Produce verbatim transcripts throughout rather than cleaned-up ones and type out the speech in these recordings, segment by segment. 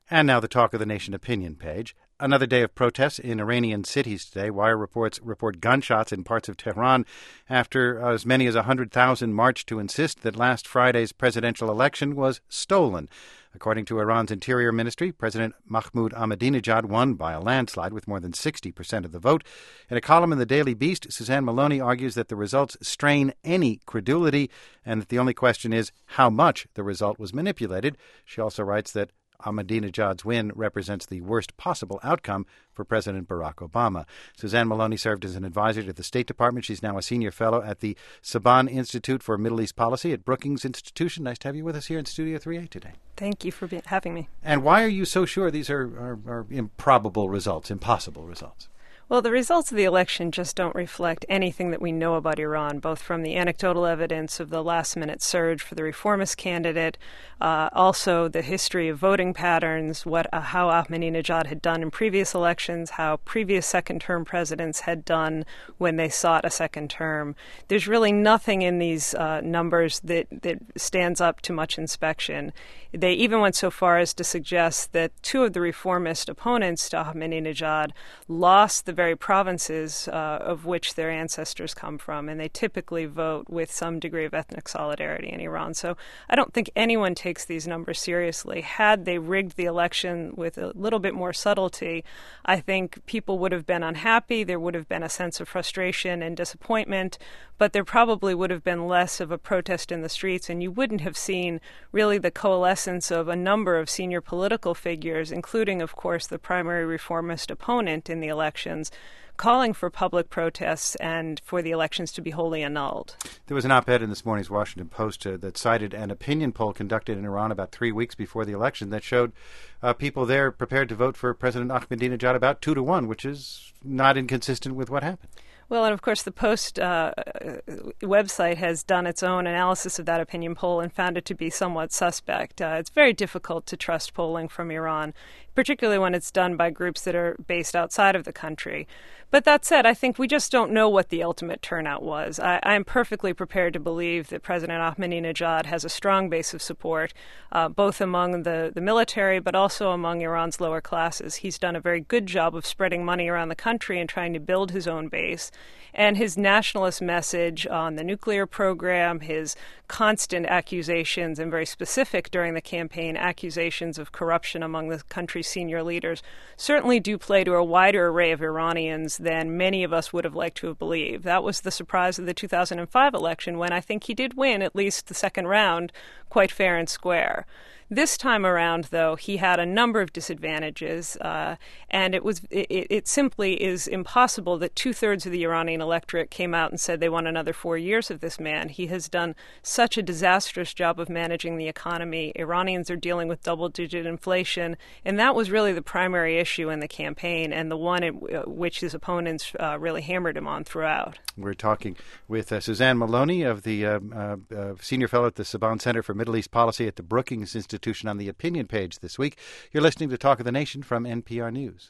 And now the Talk of the Nation opinion page. Another day of protests in Iranian cities today. Wire reports report gunshots in parts of Tehran after as many as one hundred thousand marched to insist that last Friday's presidential election was stolen. According to Iran's Interior Ministry, President Mahmoud Ahmadinejad won by a landslide with more than sixty percent of the vote. In a column in the Daily Beast, Suzanne Maloney argues that the results strain any credulity and that the only question is how much the result was manipulated. She also writes that Ahmadinejad's win represents the worst possible outcome for President Barack Obama. Suzanne Maloney served as an advisor to the State Department. She's now a senior fellow at the Saban Institute for Middle East Policy at Brookings Institution. Nice to have you with us here in Studio three A today. Thank you for be- having me. And why are you so sure these are, are, are improbable results, impossible results? Well, the results of the election just don't reflect anything that we know about Iran, both from the anecdotal evidence of the last-minute surge for the reformist candidate, uh, also the history of voting patterns, what uh, how Ahmadinejad had done in previous elections, how previous second-term presidents had done when they sought a second term. There's really nothing in these uh, numbers that, that stands up to much inspection. They even went so far as to suggest that two of the reformist opponents to Ahmadinejad lost the very provinces uh, of which their ancestors come from, and they typically vote with some degree of ethnic solidarity in Iran. So I don't think anyone takes these numbers seriously. Had they rigged the election with a little bit more subtlety, I think people would have been unhappy. There would have been a sense of frustration and disappointment, but there probably would have been less of a protest in the streets, and you wouldn't have seen really the coalescence of a number of senior political figures, including, of course, the primary reformist opponent in the elections, calling for public protests and for the elections to be wholly annulled. There was an op-ed in this morning's Washington Post uh, that cited an opinion poll conducted in Iran about three weeks before the election that showed uh, people there prepared to vote for President Ahmadinejad about two to one, which is not inconsistent with what happened. Well, and of course, the Post uh, website has done its own analysis of that opinion poll and found it to be somewhat suspect. Uh, it's very difficult to trust polling from Iran, particularly when it's done by groups that are based outside of the country. But that said, I think we just don't know what the ultimate turnout was. I, I am perfectly prepared to believe that President Ahmadinejad has a strong base of support, uh, both among the, the military, but also among Iran's lower classes. He's done a very good job of spreading money around the country and trying to build his own base. And his nationalist message on the nuclear program, his constant accusations, and very specific during the campaign accusations of corruption among the country's senior leaders, certainly do play to a wider array of Iranians than many of us would have liked to have believed. That was the surprise of the two thousand five election, when I think he did win at least the second round quite fair and square. This time around, though, he had a number of disadvantages, uh, and it was it, it simply is impossible that two-thirds of the Iranian electorate came out and said they want another four years of this man. He has done such a disastrous job of managing the economy. Iranians are dealing with double-digit inflation, and that was really the primary issue in the campaign and the one in uh, which his opponents uh, really hammered him on throughout. We're talking with uh, Suzanne Maloney of the uh, uh, uh, Senior Fellow at the Saban Center for Middle East Policy at the Brookings Institute on the opinion page this week. You're listening to Talk of the Nation from N P R News.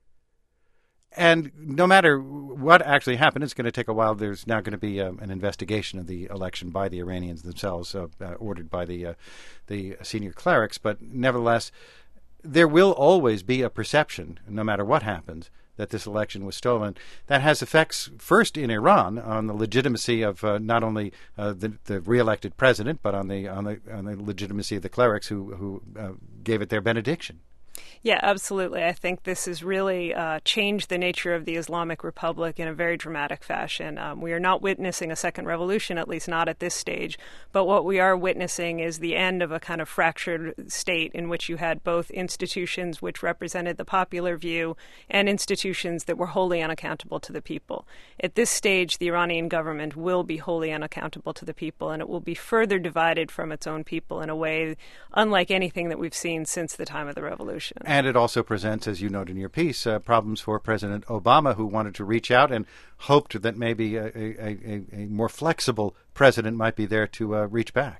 And no matter what actually happened, it's going to take a while. There's now going to be uh, an investigation of the election by the Iranians themselves, uh, uh, ordered by the uh, the senior clerics. But nevertheless, there will always be a perception, no matter what happens, that this election was stolen. That has effects first in Iran on the legitimacy of uh, not only uh, the, the re-elected president, but on the on the on the legitimacy of the clerics who who uh, gave it their benediction. Yeah, absolutely. I think this has really uh, changed the nature of the Islamic Republic in a very dramatic fashion. Um, we are not witnessing a second revolution, at least not at this stage. But what we are witnessing is the end of a kind of fractured state in which you had both institutions which represented the popular view and institutions that were wholly unaccountable to the people. At this stage, the Iranian government will be wholly unaccountable to the people, and it will be further divided from its own people in a way unlike anything that we've seen since the time of the revolution. And it also presents, as you note in your piece, uh, problems for President Obama, who wanted to reach out and hoped that maybe a, a, a, a more flexible president might be there to uh, reach back.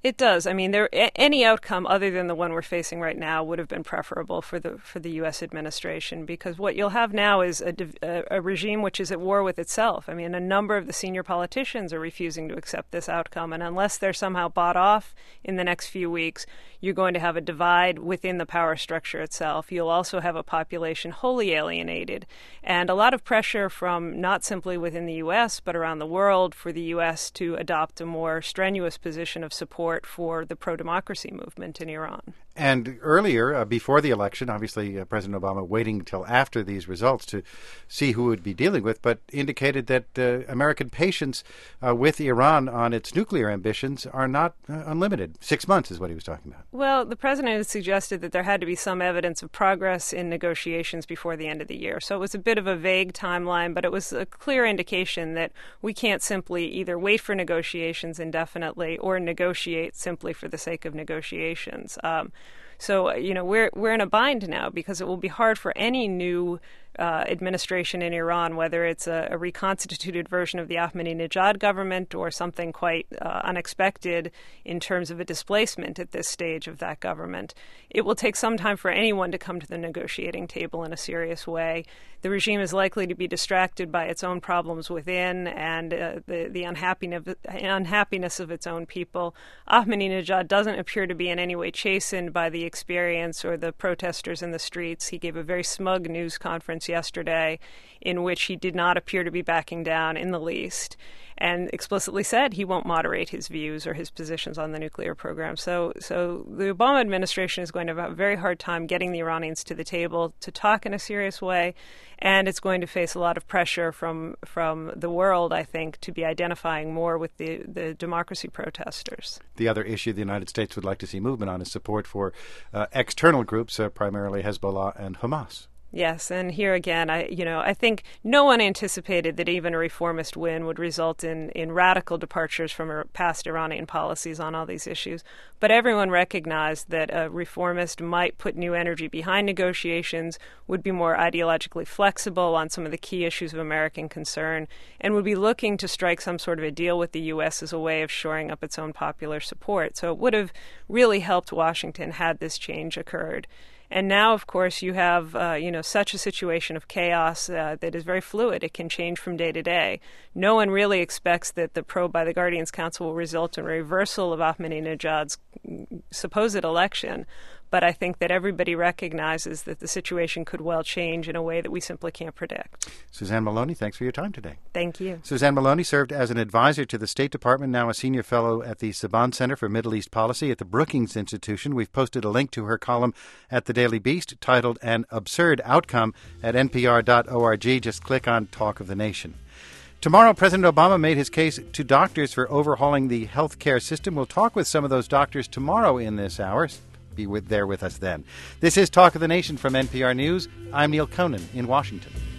It does. I mean, there any outcome other than the one we're facing right now would have been preferable for the for the U S administration, because what you'll have now is a, a, a regime which is at war with itself. I mean, a number of the senior politicians are refusing to accept this outcome, and unless they're somehow bought off in the next few weeks, you're going to have a divide within the power structure itself. You'll also have a population wholly alienated, and a lot of pressure from not simply within the U S but around the world for the U S to adopt a more strenuous position of support for the pro-democracy movement in Iran. And earlier, uh, before the election, obviously uh, President Obama waiting until after these results to see who would be dealing with, but indicated that uh, American patience uh, with Iran on its nuclear ambitions are not uh, unlimited. Six months is what he was talking about. Well, the president had suggested that there had to be some evidence of progress in negotiations before the end of the year. So it was a bit of a vague timeline, but it was a clear indication that we can't simply either wait for negotiations indefinitely or negotiate simply for the sake of negotiations. Um, so, you know, we're we're in a bind now because it will be hard for any new Uh, administration in Iran, whether it's a, a reconstituted version of the Ahmadinejad government or something quite uh, unexpected in terms of a displacement at this stage of that government. It will take some time for anyone to come to the negotiating table in a serious way. The regime is likely to be distracted by its own problems within and uh, the, the unhappiness, unhappiness of its own people. Ahmadinejad doesn't appear to be in any way chastened by the experience or the protesters in the streets. He gave a very smug news conference yesterday in which he did not appear to be backing down in the least and explicitly said he won't moderate his views or his positions on the nuclear program. So so the Obama administration is going to have a very hard time getting the Iranians to the table to talk in a serious way, and it's going to face a lot of pressure from from the world, I think, to be identifying more with the, the democracy protesters. The other issue the United States would like to see movement on is support for uh, external groups, uh, primarily Hezbollah and Hamas. Yes, and here again, I you know I think no one anticipated that even a reformist win would result in, in radical departures from past Iranian policies on all these issues. But everyone recognized that a reformist might put new energy behind negotiations, would be more ideologically flexible on some of the key issues of American concern, and would be looking to strike some sort of a deal with the U S as a way of shoring up its own popular support. So it would have really helped Washington had this change occurred. And now, of course, you have, uh, you know, such a situation of chaos uh, that is very fluid. It can change from day to day. No one really expects that the probe by the Guardians Council will result in a reversal of Ahmadinejad's supposed election. But I think that everybody recognizes that the situation could well change in a way that we simply can't predict. Suzanne Maloney, thanks for your time today. Thank you. Suzanne Maloney served as an advisor to the State Department, now a senior fellow at the Saban Center for Middle East Policy at the Brookings Institution. We've posted a link to her column at the Daily Beast titled An Absurd Outcome at N P R dot org. Just click on Talk of the Nation. Tomorrow, President Obama made his case to doctors for overhauling the health care system. We'll talk with some of those doctors tomorrow in this hour. Be with, there with us then. This is Talk of the Nation from N P R News. I'm Neil Conan in Washington.